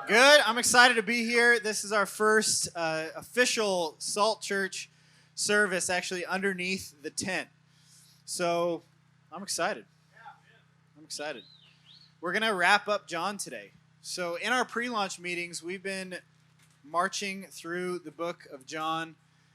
Good. I'm excited to be here. This is our first official Salt Church service actually underneath the tent. So I'm excited. I'm excited. We're going to wrap up John today. So in our pre-launch meetings, we've been marching through the book of John,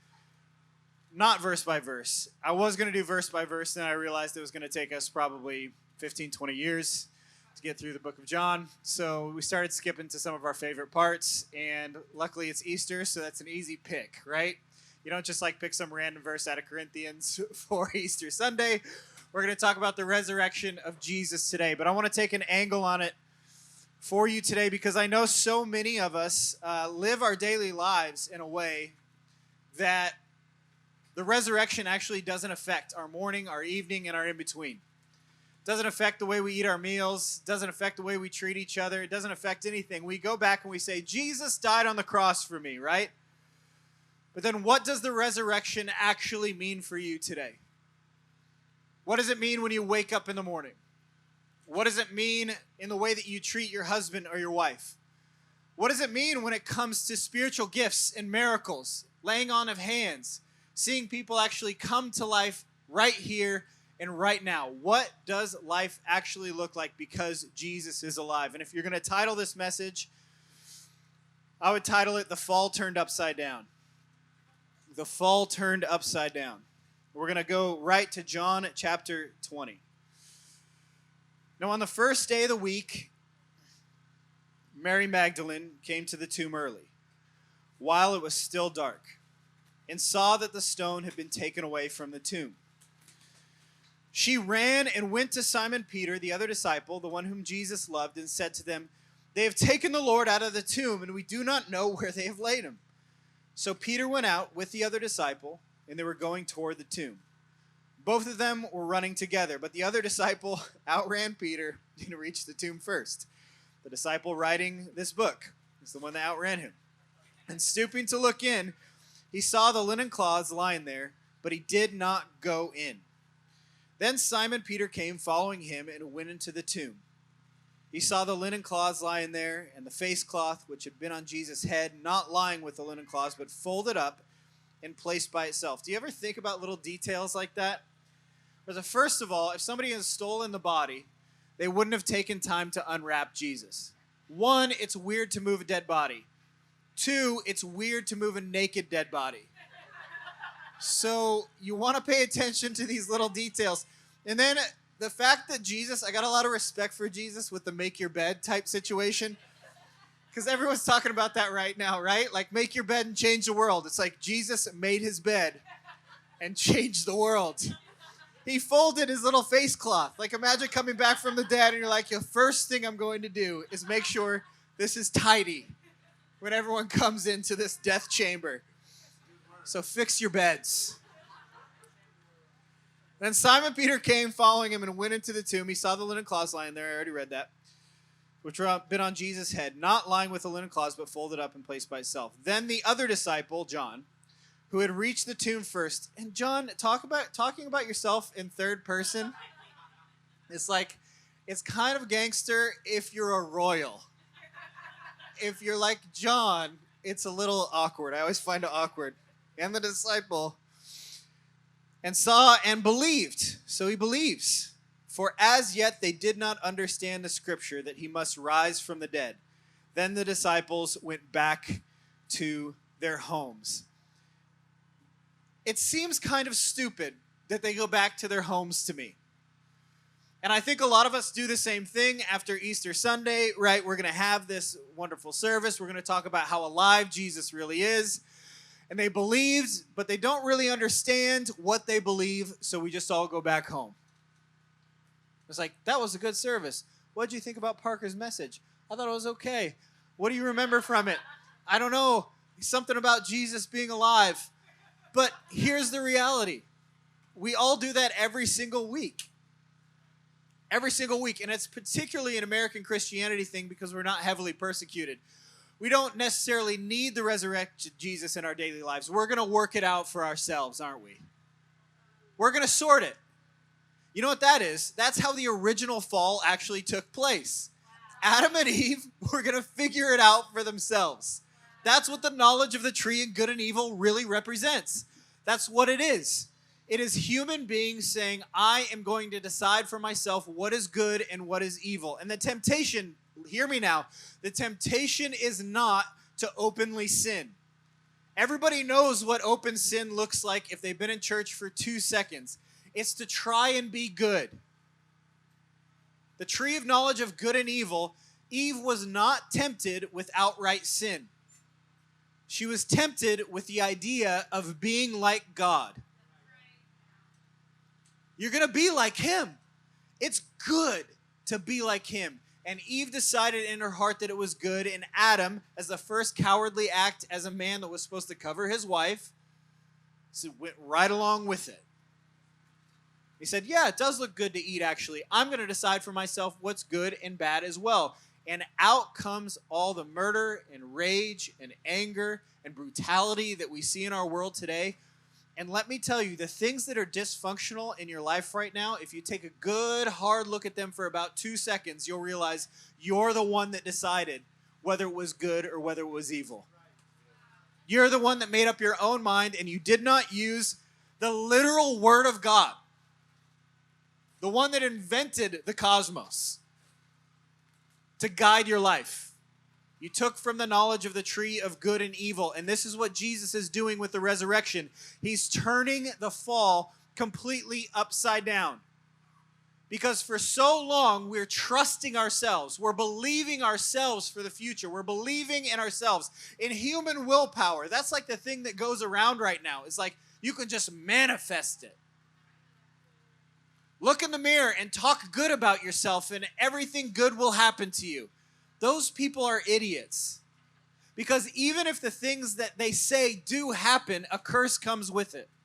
not verse by verse. I was going to do verse by verse, then I realized it was going to take us probably 15, 20 years to get through the book of John. So we started skipping to some of our favorite parts, and luckily it's Easter, so that's an easy pick, right? You don't just pick some random verse out of Corinthians for Easter Sunday. We're going to talk about the resurrection of Jesus today, but I want to take an angle on it for you today because I know so many of us live our daily lives in a way that the resurrection actually doesn't affect our morning, our evening, and our in-between. Doesn't affect the way we eat our meals, doesn't affect the way we treat each other, it doesn't affect anything. We go back and we say, Jesus died on the cross for me, right? But then what does the resurrection actually mean for you today? What does it mean when you wake up in the morning? What does it mean in the way that you treat your husband or your wife? What does it mean when it comes to spiritual gifts and miracles, laying on of hands, seeing people actually come to life right here and right now? What does life actually look like because Jesus is alive? And if you're going to title this message, I would title it The Fall Turned Upside Down. The Fall Turned Upside Down. We're going to go right to John chapter 20. Now, on the first day of the week, Mary Magdalene came to the tomb early, while it was still dark, and saw that the stone had been taken away from the tomb. She ran and went to Simon Peter, the other disciple, the one whom Jesus loved, and said to them, "They have taken the Lord out of the tomb, and we do not know where they have laid him." So Peter went out with the other disciple, and they were going toward the tomb. Both of them were running together, but the other disciple outran Peter and reached the tomb first. The disciple writing this book is the one that outran him. And stooping to look in, he saw the linen cloths lying there, but he did not go in. Then Simon Peter came following him and went into the tomb. He saw the linen cloths lying there, and the face cloth which had been on Jesus' head, not lying with the linen cloths, but folded up and placed by itself. Do you ever think about little details like that? Because first of all, if somebody has stolen the body, they wouldn't have taken time to unwrap Jesus. One, it's weird to move a dead body. Two, it's weird to move a naked dead body. So you want to pay attention to these little details. And then the fact that Jesus, I got a lot of respect for Jesus with the make your bed type situation. Because everyone's talking about that right now, right? Like make your bed and change the world. It's like Jesus made his bed and changed the world. He folded his little face cloth. Like imagine coming back from the dead and you're like, the first thing I'm going to do is make sure this is tidy when everyone comes into this death chamber. So fix your beds. Then Simon Peter came following him and went into the tomb. He saw the linen cloths lying there. I already read that. Which were been on Jesus' head, not lying with the linen cloths, but folded up and placed by itself. Then the other disciple, John, who had reached the tomb first. And John, talking about yourself in third person, it's kind of gangster if you're a royal. If you're like John, it's a little awkward. I always find it awkward. And the disciple, and saw and believed. So he believes. For as yet they did not understand the scripture that he must rise from the dead. Then the disciples went back to their homes. It seems kind of stupid that they go back to their homes to me. And I think a lot of us do the same thing after Easter Sunday, right? We're going to have this wonderful service. We're going to talk about how alive Jesus really is. And they believed, but they don't really understand what they believe, so we just all go back home. It's like, that was a good service. What did you think about Parker's message? I thought it was okay. What do you remember from it? I don't know. Something about Jesus being alive. But here's the reality. We all do that every single week. Every single week. And it's particularly an American Christianity thing because we're not heavily persecuted. We don't necessarily need the resurrected Jesus in our daily lives. We're going to work it out for ourselves, aren't we? We're going to sort it. You know what that is? That's how the original fall actually took place. Adam and Eve were going to figure it out for themselves. That's what the knowledge of the tree of good and evil really represents. That's what it is. It is human beings saying, I am going to decide for myself what is good and what is evil. And the temptation, hear me now, the temptation is not to openly sin. Everybody knows what open sin looks like if they've been in church for 2 seconds. It's to try and be good. The tree of knowledge of good and evil, Eve was not tempted with outright sin. She was tempted with the idea of being like God. You're going to be like him. It's good to be like him. And Eve decided in her heart that it was good. And Adam, as the first cowardly act as a man that was supposed to cover his wife, went right along with it. He said, yeah, it does look good to eat, actually. I'm going to decide for myself what's good and bad as well. And out comes all the murder and rage and anger and brutality that we see in our world today. And let me tell you, the things that are dysfunctional in your life right now, if you take a good, hard look at them for about 2 seconds, you'll realize you're the one that decided whether it was good or whether it was evil. You're the one that made up your own mind, and you did not use the literal word of God, the one that invented the cosmos, to guide your life. You took from the knowledge of the tree of good and evil. And this is what Jesus is doing with the resurrection. He's turning the fall completely upside down. Because for so long, we're trusting ourselves. We're believing ourselves for the future. We're believing in ourselves, in human willpower. That's like the thing that goes around right now. It's like you can just manifest it. Look in the mirror and talk good about yourself, and everything good will happen to you. Those people are idiots. Because even if the things that they say do happen, a curse comes with it.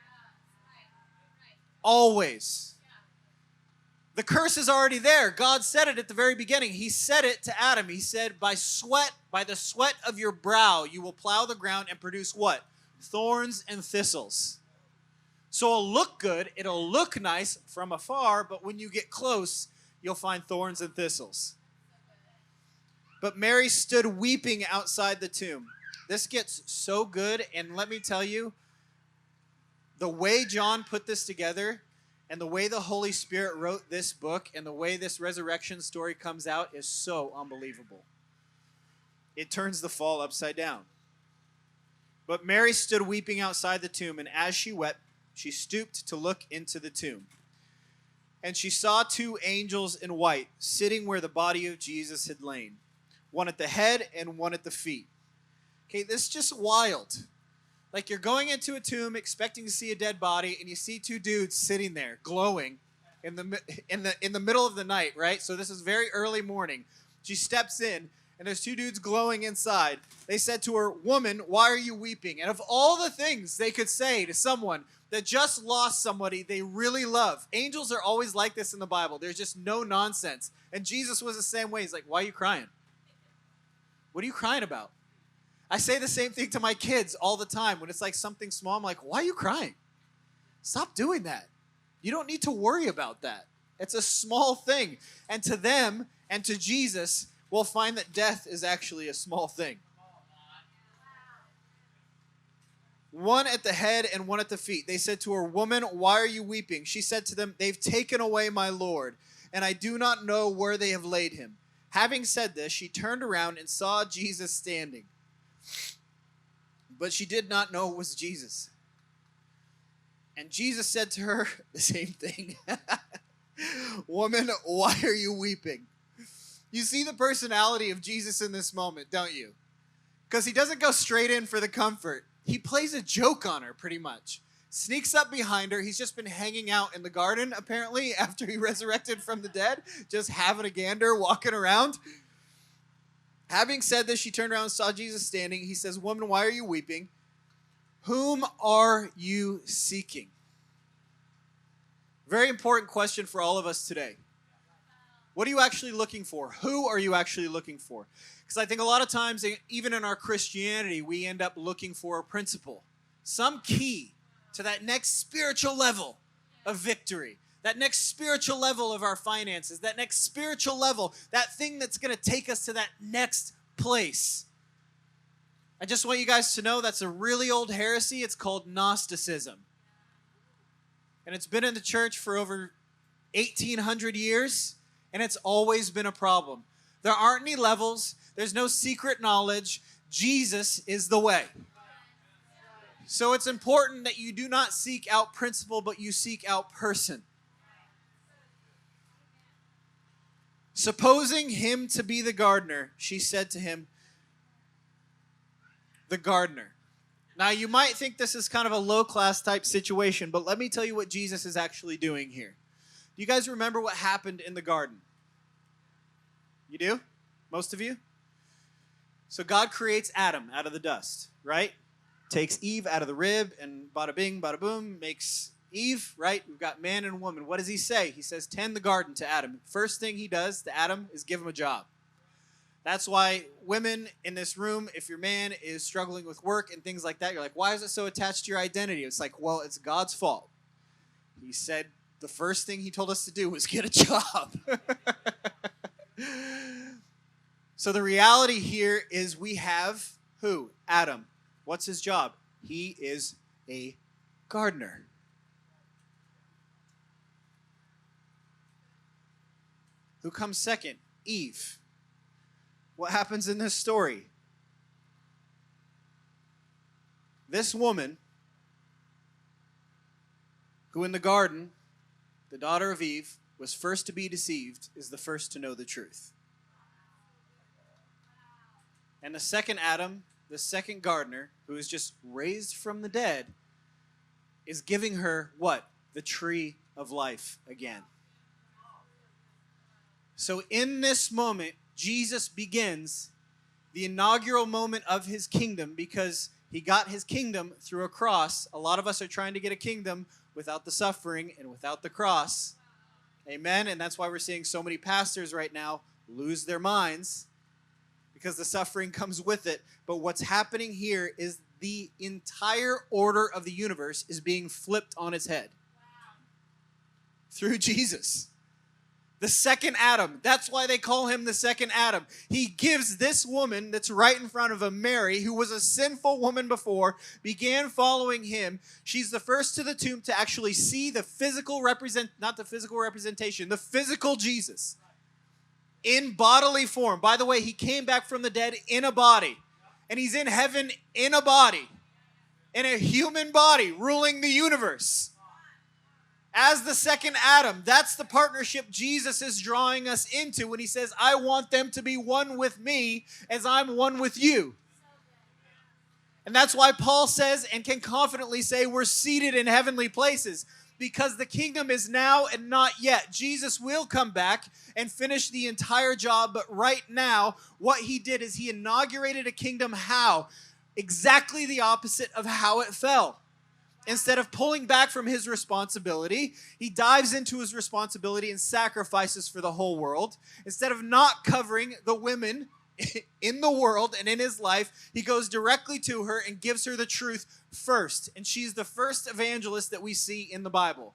Always. The curse is already there. God said it at the very beginning. He said it to Adam. He said, by the sweat of your brow, you will plow the ground and produce what? Thorns and thistles. So it'll look good. It'll look nice from afar, but when you get close, you'll find thorns and thistles. But Mary stood weeping outside the tomb. This gets so good, and let me tell you, the way John put this together and the way the Holy Spirit wrote this book and the way this resurrection story comes out is so unbelievable. It turns the fall upside down. But Mary stood weeping outside the tomb, and as she wept, she stooped to look into the tomb. And she saw 2 angels in white sitting where the body of Jesus had lain. One at the head and one at the feet. Okay, this is just wild. Like you're going into a tomb expecting to see a dead body, and you see 2 dudes sitting there glowing in the middle of the night, right? So this is very early morning. She steps in, and there's 2 dudes glowing inside. They said to her, "Woman, why are you weeping?" And of all the things they could say to someone that just lost somebody they really love, angels are always like this in the Bible. There's just no nonsense. And Jesus was the same way. He's like, "Why are you crying? What are you crying about?" I say the same thing to my kids all the time. When it's like something small, I'm like, "Why are you crying? Stop doing that. You don't need to worry about that. It's a small thing." And to them and to Jesus, we'll find that death is actually a small thing. One at the head and one at the feet. They said to her, "Woman, why are you weeping?" She said to them, "They've taken away my Lord, and I do not know where they have laid him." Having said this, she turned around and saw Jesus standing. But she did not know it was Jesus. And Jesus said to her the same thing. "Woman, why are you weeping?" You see the personality of Jesus in this moment, don't you? Because he doesn't go straight in for the comfort. He plays a joke on her pretty much. Sneaks up behind her. He's just been hanging out in the garden, apparently, after he resurrected from the dead. Just having a gander, walking around. Having said this, she turned around and saw Jesus standing. He says, "Woman, why are you weeping? Whom are you seeking?" Very important question for all of us today. What are you actually looking for? Who are you actually looking for? Because I think a lot of times, even in our Christianity, we end up looking for a principle, some key to that next spiritual level of victory, that next spiritual level of our finances, that next spiritual level, that thing that's going to take us to that next place. I just want you guys to know that's a really old heresy. It's called Gnosticism. And it's been in the church for over 1,800 years, and it's always been a problem. There aren't any levels. There's no secret knowledge. Jesus is the way. So it's important that you do not seek out principle, but you seek out person. Supposing him to be the gardener, she said to him, the gardener. Now, you might think this is kind of a low-class type situation, but let me tell you what Jesus is actually doing here. Do you guys remember what happened in the garden? You do? Most of you? So God creates Adam out of the dust, right? Takes Eve out of the rib, and bada bing, bada boom, makes Eve, right? We've got man and woman. What does he say? He says, tend the garden to Adam. First thing he does to Adam is give him a job. That's why women in this room, if your man is struggling with work and things like that, you're like, why is it so attached to your identity? It's like, well, it's God's fault. He said the first thing he told us to do was get a job. So the reality here is we have who? Adam. What's his job? He is a gardener. Who comes second? Eve. What happens in this story? This woman, who in the garden, the daughter of Eve, was first to be deceived, is the first to know the truth. And the second Adam, the second gardener, who is just raised from the dead, is giving her what? The tree of life again. So in this moment, Jesus begins the inaugural moment of his kingdom because he got his kingdom through a cross. A lot of us are trying to get a kingdom without the suffering and without the cross. Amen? And that's why we're seeing so many pastors right now lose their minds because the suffering comes with it. But what's happening here is the entire order of the universe is being flipped on its head through Jesus. The second Adam. That's why they call him the second Adam. He gives this woman that's right in front of him, Mary, who was a sinful woman before, began following him. She's the first to the tomb to actually see the physical not the physical representation, the physical Jesus in bodily form. By the way, he came back from the dead in a body, and he's in heaven in a body, in a human body, ruling the universe. As the second Adam, that's the partnership Jesus is drawing us into when he says, I want them to be one with me as I'm one with you. And that's why Paul says and can confidently say we're seated in heavenly places, because the kingdom is now and not yet. Jesus will come back and finish the entire job, but right now, what he did is he inaugurated a kingdom. How? Exactly the opposite of how it fell. Instead of pulling back from his responsibility, he dives into his responsibility and sacrifices for the whole world. Instead of not covering the women in the world and in his life, he goes directly to her and gives her the truth first. And she's the first evangelist that we see in the Bible.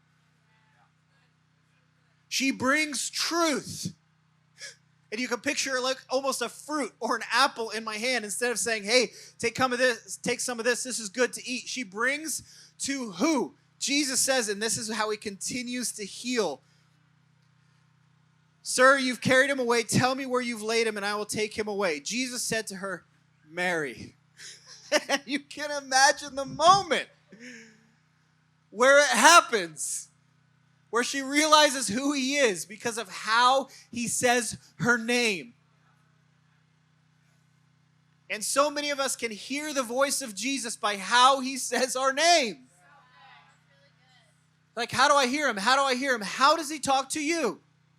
She brings truth. And you can picture like almost a fruit or an apple in my hand. Instead of saying, hey, take some of this, this is good to eat. She brings to who? Jesus says, and this is how he continues to heal. Sir, you've carried him away. Tell me where you've laid him, and I will take him away. Jesus said to her, Mary. You can imagine the moment where it happens, where she realizes who he is because of how he says her name. And so many of us can hear the voice of Jesus by how he says our name. Like, how do I hear him? How do I hear him? How does he talk to you?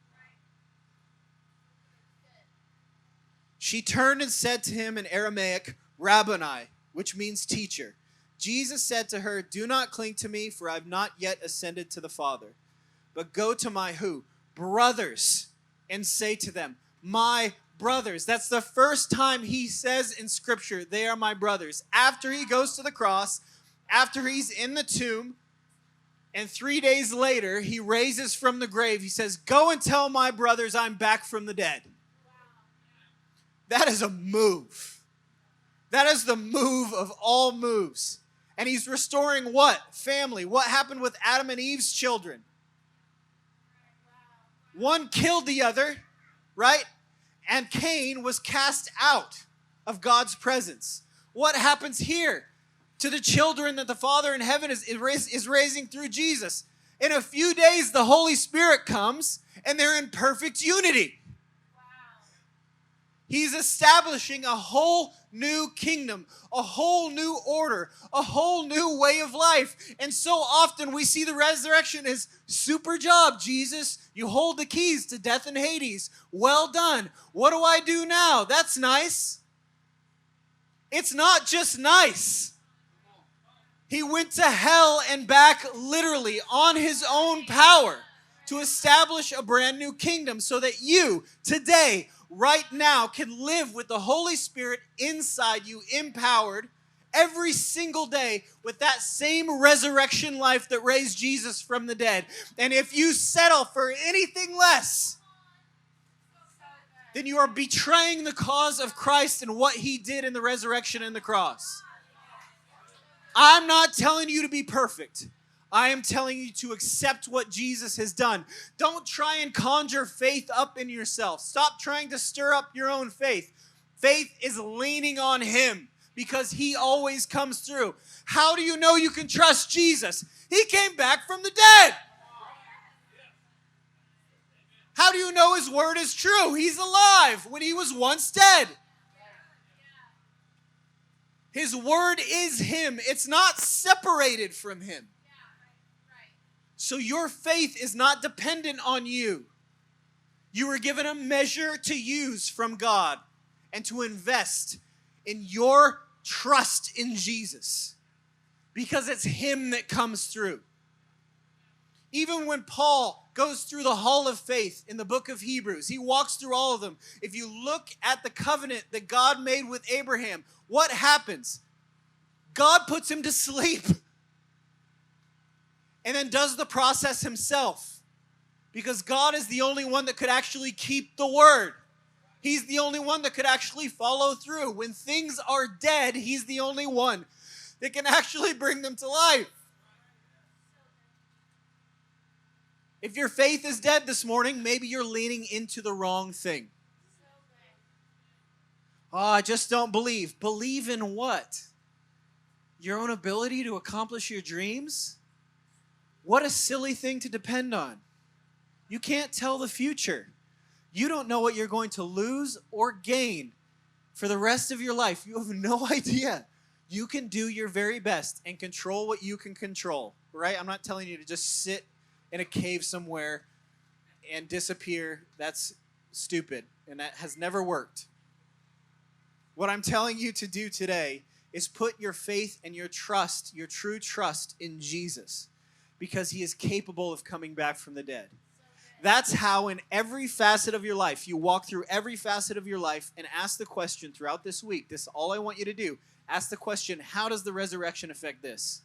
She turned and said to him in Aramaic, Rabboni, which means teacher. Jesus said to her, do not cling to me, for I have not yet ascended to the Father. But go to my who? Brothers, and say to them, my brothers. That's the first time he says in Scripture, they are my brothers. After he goes to the cross, after he's in the tomb, And 3 days later, he raises from the grave. He says, go and tell my brothers I'm back from the dead. That is a move. That is the move of all moves. And he's restoring what? Family. What happened with Adam and Eve's children? One killed the other, right? And Cain was cast out of God's presence. What happens here to the children that the Father in heaven is raising through Jesus? In a few days, the Holy Spirit comes, and they're in perfect unity. He's establishing a whole new kingdom, a whole new order, a whole new way of life. And so often we see the resurrection as super job, Jesus. You hold the keys to death and Hades. Well done. What do I do now? That's nice. It's not just nice. He went to hell and back literally on his own power to establish a brand new kingdom so that you today, right now, can live with the Holy Spirit inside you, empowered every single day with that same resurrection life that raised Jesus from the dead. And if you settle for anything less, then you are betraying the cause of Christ and what he did in the resurrection and the cross. I'm not telling you to be perfect. I am telling you to accept what Jesus has done. Don't try and conjure faith up in yourself. Stop trying to stir up your own faith. Faith is leaning on him because he always comes through. How do you know you can trust Jesus? He came back from the dead. How do you know his word is true? He's alive when he was once dead. His word is him. It's not separated from him. So your faith is not dependent on you. You were given a measure to use from God and to invest in your trust in Jesus because it's him that comes through. Even when Paul goes through the hall of faith in the book of Hebrews, he walks through all of them. If you look at the covenant that God made with Abraham, what happens? God puts him to sleep and then does the process himself because God is the only one that could actually keep the word. He's the only one that could actually follow through. When things are dead, he's the only one that can actually bring them to life. If your faith is dead this morning, maybe you're leaning into the wrong thing. Oh, I just don't believe. Believe in what? Your own ability to accomplish your dreams? What a silly thing to depend on. You can't tell the future. You don't know what you're going to lose or gain for the rest of your life. You have no idea. You can do your very best and control what you can control, right? I'm not telling you to just sit in a cave somewhere and disappear. That's stupid, and that has never worked. What I'm telling you to do today is put your faith and your trust, your true trust in Jesus, because he is capable of coming back from the dead. That's how in every facet of your life, you walk through every facet of your life and ask the question throughout this week. This is all I want you to do. Ask the question, how does the resurrection affect this?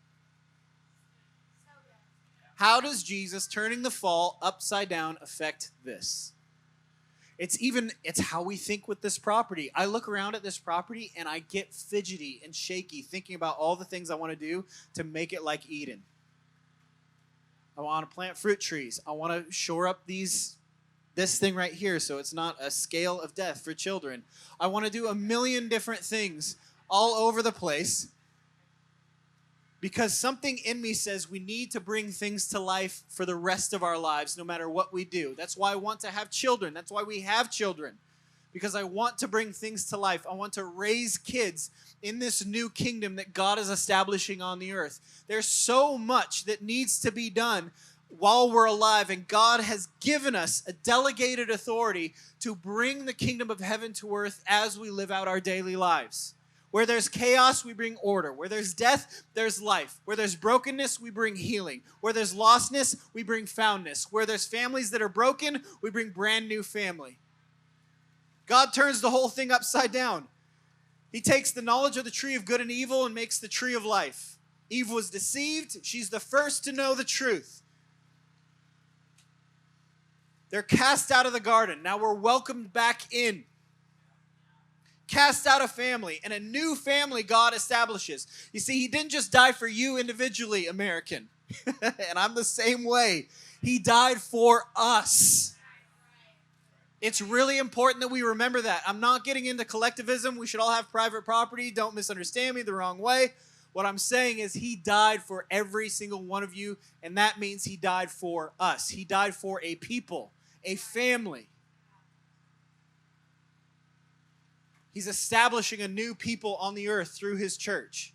How does Jesus turning the fall upside down affect this? It's how we think with this property. I look around at this property and I get fidgety and shaky thinking about all the things I want to do to make it like Eden. I want to plant fruit trees. I want to shore up this thing right here so it's not a scale of death for children. I want to do a million different things all over the place because something in me says we need to bring things to life for the rest of our lives no matter what we do. That's why I want to have children. That's why we have children, because I want to bring things to life. I want to raise kids in this new kingdom that God is establishing on the earth. There's so much that needs to be done while we're alive, and God has given us a delegated authority to bring the kingdom of heaven to earth as we live out our daily lives. Where there's chaos, we bring order. Where there's death, there's life. Where there's brokenness, we bring healing. Where there's lostness, we bring foundness. Where there's families that are broken, we bring brand new family. God turns the whole thing upside down. He takes the knowledge of the tree of good and evil and makes the tree of life. Eve was deceived. She's the first to know the truth. They're cast out of the garden. Now we're welcomed back in. Cast out of family, and a new family God establishes. You see, he didn't just die for you individually, American. And I'm the same way. He died for us. It's really important that we remember that. I'm not getting into collectivism. We should all have private property. Don't misunderstand me the wrong way. What I'm saying is he died for every single one of you, and that means he died for us. He died for a people, a family. He's establishing a new people on the earth through his church.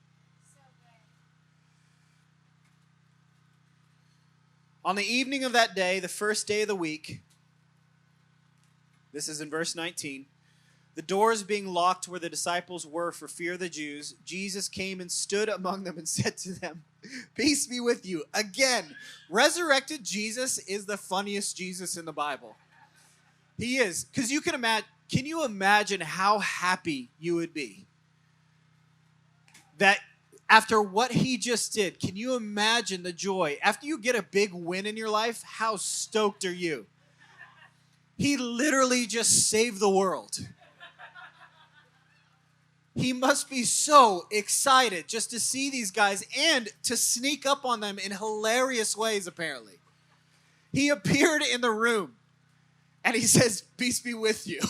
On the evening of that day, the first day of the week, this is in verse 19, the doors being locked where the disciples were for fear of the Jews, Jesus came and stood among them and said to them, "Peace be with you." Again, resurrected Jesus is the funniest Jesus in the Bible. He is. Because you can imagine, can you imagine how happy you would be? That after what he just did, can you imagine the joy? After you get a big win in your life, how stoked are you? He literally just saved the world. He must be so excited just to see these guys and to sneak up on them in hilarious ways, apparently. He appeared in the room and he says, "Peace be with you."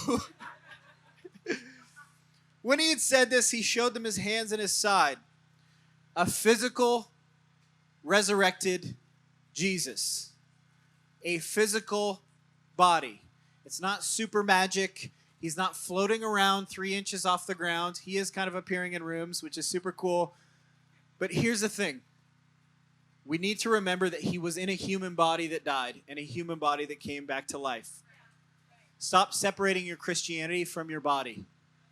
When he had said this, he showed them his hands and his side. A physical, resurrected Jesus. A physical body. It's not super magic. He's not floating around 3 inches off the ground. He is kind of appearing in rooms, which is super cool. But here's the thing. We need to remember that he was in a human body that died and a human body that came back to life. Stop separating your Christianity from your body.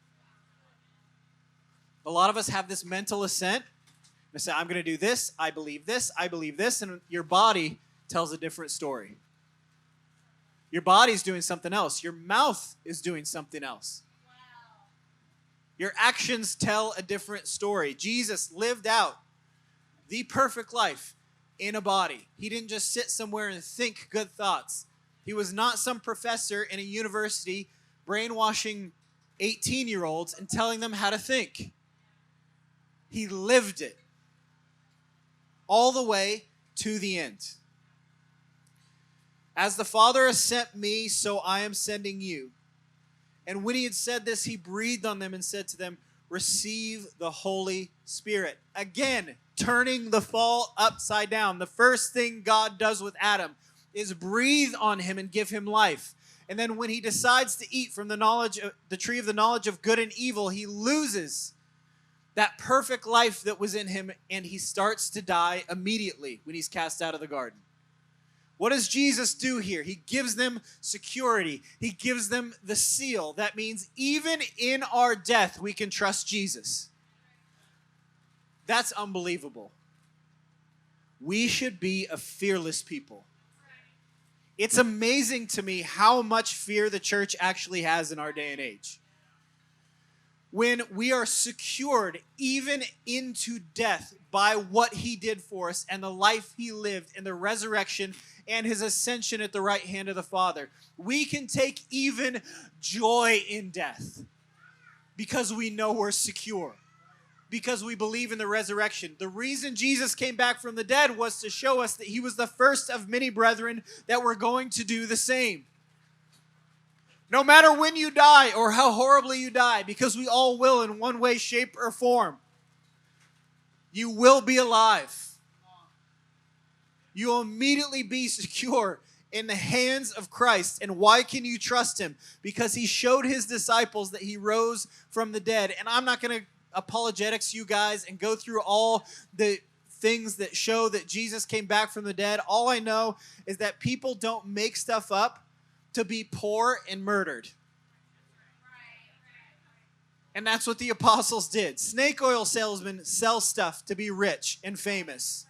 A lot of us have this mental assent. They say, I'm going to do this, I believe this, and your body tells a different story. Your body's doing something else. Your mouth is doing something else. Wow. Your actions tell a different story. Jesus lived out the perfect life in a body. He didn't just sit somewhere and think good thoughts. He was not some professor in a university brainwashing 18-year-olds and telling them how to think. He lived it all the way to the end. As the Father has sent me, so I am sending you. And when he had said this, he breathed on them and said to them, receive the Holy Spirit. Again, turning the fall upside down. The first thing God does with Adam is breathe on him and give him life. And then when he decides to eat from the tree of the knowledge of good and evil, he loses that perfect life that was in him, and he starts to die immediately when he's cast out of the garden. What does Jesus do here? He gives them security. He gives them the seal. That means even in our death, we can trust Jesus. That's unbelievable. We should be a fearless people. It's amazing to me how much fear the church actually has in our day and age. When we are secured even into death by what he did for us and the life he lived and the resurrection and his ascension at the right hand of the Father, we can take even joy in death because we know we're secure, because we believe in the resurrection. The reason Jesus came back from the dead was to show us that he was the first of many brethren that were going to do the same. No matter when you die or how horribly you die, because we all will in one way, shape, or form, you will be alive. You'll immediately be secure in the hands of Christ. And why can you trust him? Because he showed his disciples that he rose from the dead. And I'm not going to apologetics you guys and go through all the things that show that Jesus came back from the dead. All I know is that people don't make stuff up to be poor and murdered. And that's what the apostles did. Snake oil salesmen sell stuff to be rich and famous.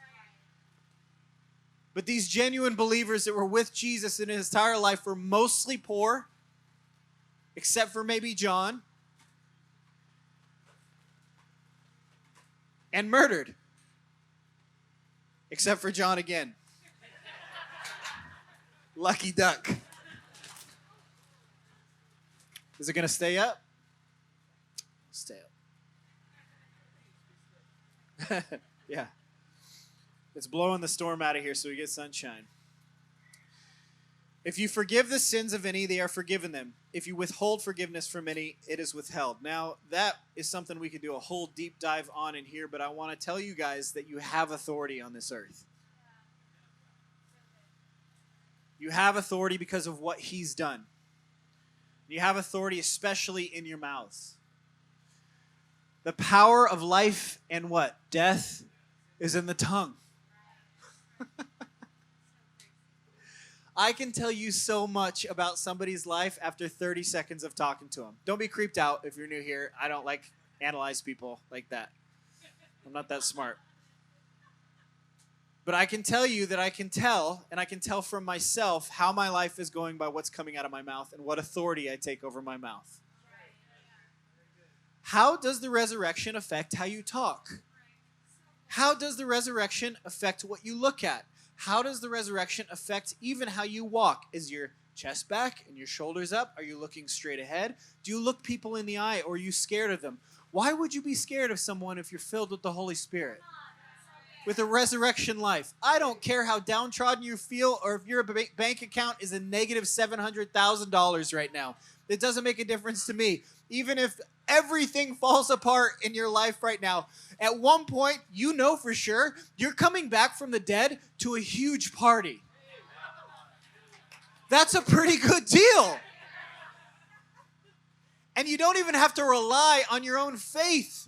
But these genuine believers that were with Jesus in his entire life were mostly poor, except for maybe John, and murdered. Except for John again. Lucky duck. Is it going to stay up? Stay up. Yeah. It's blowing the storm out of here so we get sunshine. If you forgive the sins of any, they are forgiven them. If you withhold forgiveness from any, it is withheld. Now, that is something we could do a whole deep dive on in here, but I want to tell you guys that you have authority on this earth. You have authority because of what he's done. You have authority especially in your mouths. The power of life and what? Death is in the tongue. I can tell you so much about somebody's life after 30 seconds of talking to them. Don't be creeped out if you're new here. I don't like analyze people like that. I'm not that smart. But I can tell you that I can tell, and I can tell from myself how my life is going by what's coming out of my mouth and what authority I take over my mouth. How does the resurrection affect how you talk? How does the resurrection affect what you look at? How does the resurrection affect even how you walk? Is your chest back and your shoulders up? Are you looking straight ahead? Do you look people in the eye, or are you scared of them? Why would you be scared of someone if you're filled with the Holy Spirit? With a resurrection life. I don't care how downtrodden you feel or if your bank account is a negative $700,000 right now. It doesn't make a difference to me. Even if everything falls apart in your life right now, at one point, you know for sure, you're coming back from the dead to a huge party. That's a pretty good deal. And you don't even have to rely on your own faith.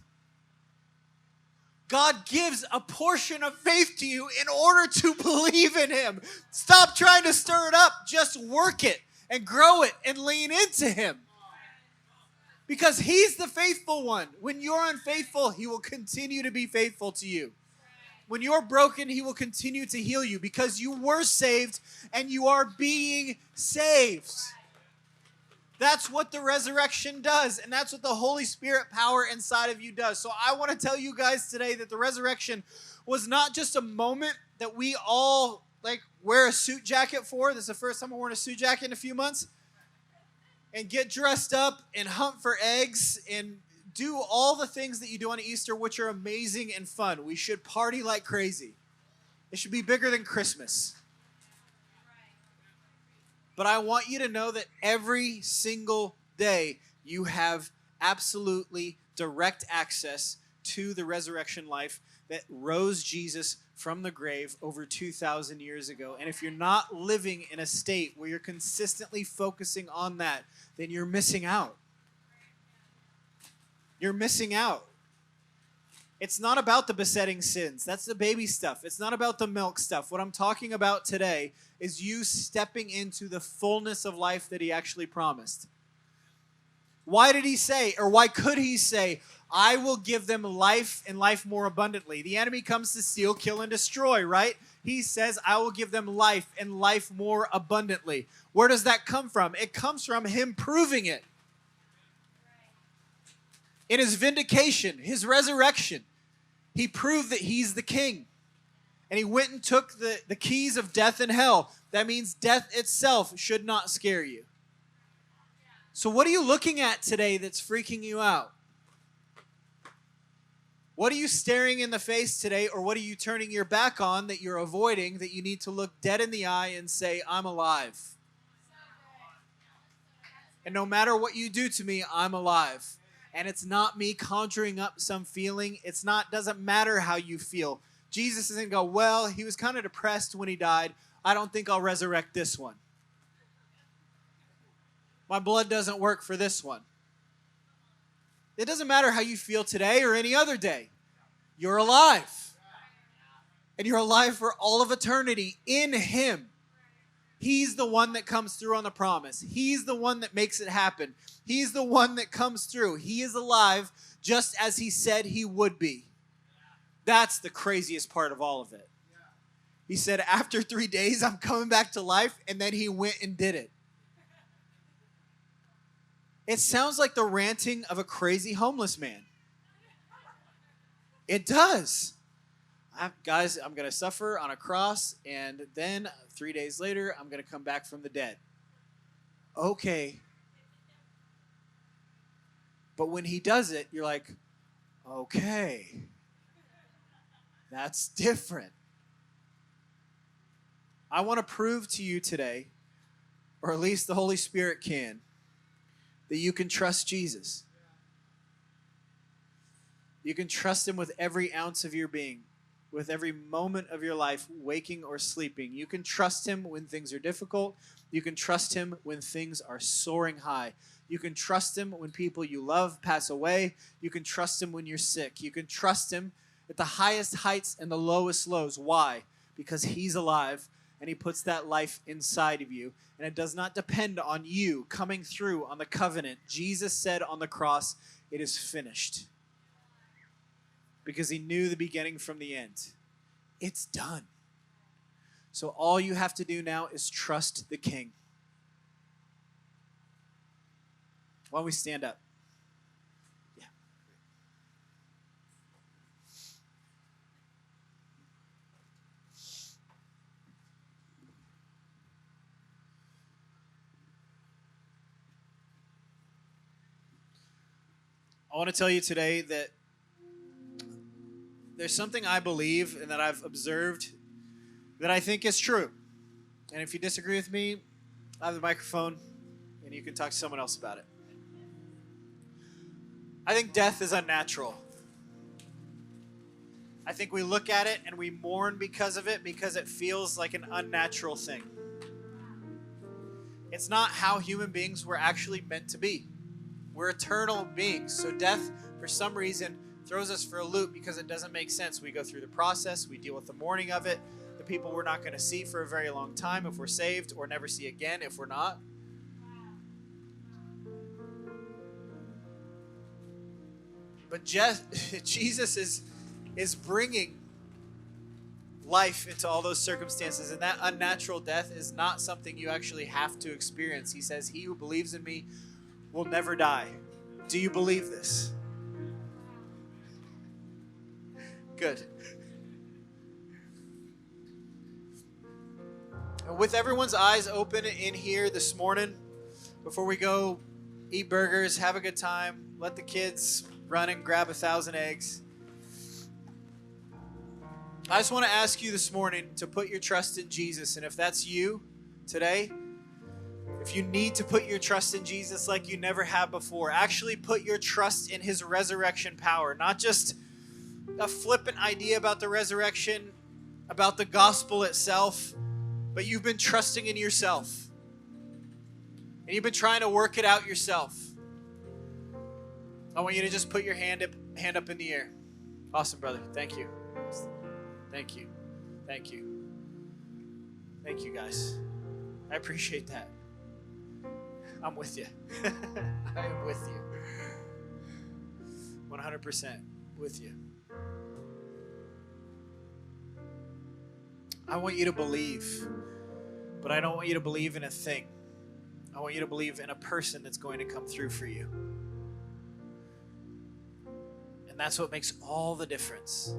God gives a portion of faith to you in order to believe in him. Stop trying to stir it up. Just work it and grow it and lean into him. Because he's the faithful one. When you're unfaithful, he will continue to be faithful to you. When you're broken, he will continue to heal you because you were saved and you are being saved. That's what the resurrection does, and that's what the Holy Spirit power inside of you does. So I want to tell you guys today that the resurrection was not just a moment that we all wear a suit jacket for. This is the first time I'm wearing a suit jacket in a few months. And get dressed up and hunt for eggs and do all the things that you do on Easter, which are amazing and fun. We should party like crazy. It should be bigger than Christmas. But I want you to know that every single day you have absolutely direct access to the resurrection life that rose Jesus from the grave over 2,000 years ago. And if you're not living in a state where you're consistently focusing on that, then you're missing out. You're missing out. It's not about the besetting sins. That's the baby stuff. It's not about the milk stuff. What I'm talking about today is you stepping into the fullness of life that he actually promised. Why did he say, or why could he say, I will give them life and life more abundantly? The enemy comes to steal, kill, and destroy, right? He says, I will give them life and life more abundantly. Where does that come from? It comes from him proving it. In his vindication, his resurrection, he proved that he's the king. And he went and took the keys of death and hell. That means death itself should not scare you. So what are you looking at today that's freaking you out? What are you staring in the face today, or what are you turning your back on that you're avoiding, that you need to look dead in the eye and say, I'm alive? And no matter what you do to me, I'm alive. And it's not me conjuring up some feeling. Doesn't matter how you feel. Jesus doesn't go, well, he was kind of depressed when he died. I don't think I'll resurrect this one. My blood doesn't work for this one. It doesn't matter how you feel today or any other day. You're alive. And you're alive for all of eternity in him. He's the one that comes through on the promise. He's the one that makes it happen. He's the one that comes through. He is alive just as he said he would be. That's the craziest part of all of it. He said, after 3 days, I'm coming back to life, and then he went and did it. It sounds like the ranting of a crazy homeless man. It does. Guys, I'm going to suffer on a cross, and then 3 days later, I'm going to come back from the dead. Okay. But when he does it, you're like, okay, that's different. I want to prove to you today, or at least the Holy Spirit can, that you can trust Jesus. You can trust him with every ounce of your being, with every moment of your life, waking or sleeping. You can trust him when things are difficult. You can trust him when things are soaring high. You can trust him when people you love pass away. You can trust him when you're sick. You can trust him at the highest heights and the lowest lows. Why? Because he's alive, and he puts that life inside of you. And it does not depend on you coming through on the covenant. Jesus said on the cross, it is finished. Because he knew the beginning from the end. It's done. So all you have to do now is trust the King. Why don't we stand up? Yeah. I want to tell you today that there's something I believe and that I've observed that I think is true. And if you disagree with me, I have the microphone and you can talk to someone else about it. I think death is unnatural. I think we look at it and we mourn because of it because it feels like an unnatural thing. It's not how human beings were actually meant to be. We're eternal beings. So death, for some reason, throws us for a loop because it doesn't make sense. We go through the process. We deal with the mourning of it. The people we're not going to see for a very long time if we're saved, or never see again if we're not. But Jesus is bringing life into all those circumstances, and that unnatural death is not something you actually have to experience. He says, he who believes in me will never die. Do you believe this? Good. And with everyone's eyes open in here this morning, before we go eat burgers, have a good time, let the kids run and grab 1,000 eggs. I just want to ask you this morning to put your trust in Jesus. And if that's you today, if you need to put your trust in Jesus like you never have before, actually put your trust in his resurrection power. Not just a flippant idea about the resurrection, about the gospel itself, but you've been trusting in yourself. And you've been trying to work it out yourself. I want you to just put your hand up in the air. Awesome, brother. Thank you. Thank you. Thank you. Thank you, guys. I appreciate that. I'm with you. I am with you. 100% with you. I want you to believe, but I don't want you to believe in a thing. I want you to believe in a person that's going to come through for you. And that's what makes all the difference.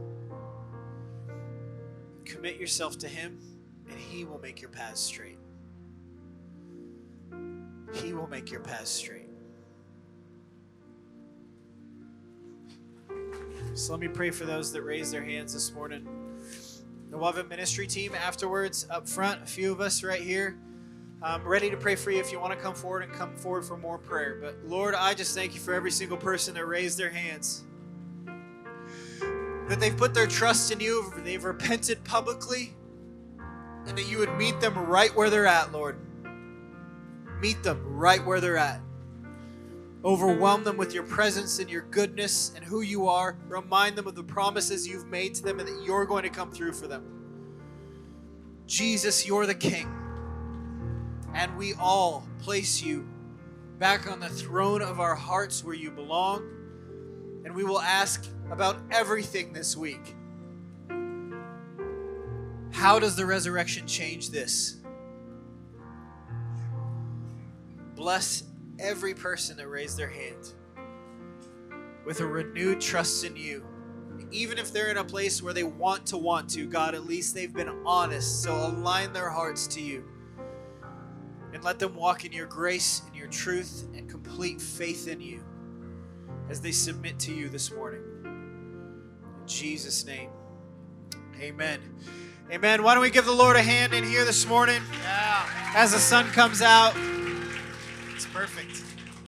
Commit yourself to him, and he will make your paths straight. He will make your paths straight. So let me pray for those that raised their hands this morning. And we'll have a ministry team afterwards up front, a few of us right here. I'm ready to pray for you if you want to come forward for more prayer. But Lord, I just thank you for every single person that raised their hands. That they've put their trust in you, they've repented publicly, and that you would meet them right where they're at, Lord. Meet them right where they're at. Overwhelm them with your presence and your goodness and who you are. Remind them of the promises you've made to them and that you're going to come through for them. Jesus, you're the King. And we all place you back on the throne of our hearts where you belong. And we will ask about everything this week. How does the resurrection change this? Bless every person that raised their hand with a renewed trust in you. even if they're in a place where they want to, God, at least they've been honest. So align their hearts to you. And let them walk in your grace and your truth and complete faith in you as they submit to you this morning. In Jesus' name, amen. Amen. Why don't we give the Lord a hand in here this morning? Yeah. As the sun comes out. It's perfect.